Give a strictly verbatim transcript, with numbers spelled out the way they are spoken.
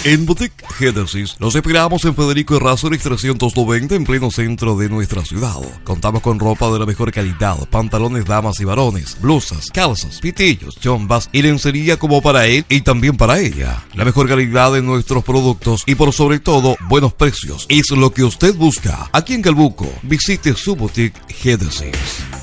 En Boutique Génesis nos esperamos en Federico Errázuriz trescientos noventa en pleno centro de nuestra ciudad. Contamos con ropa de la mejor calidad, pantalones damas y varones, blusas, calzas, pitillos, chombas y lencería como para él y también para ella. La mejor calidad de nuestros productos y por sobre todo buenos precios es lo que usted busca. Aquí en Calbuco, visite su Boutique Génesis.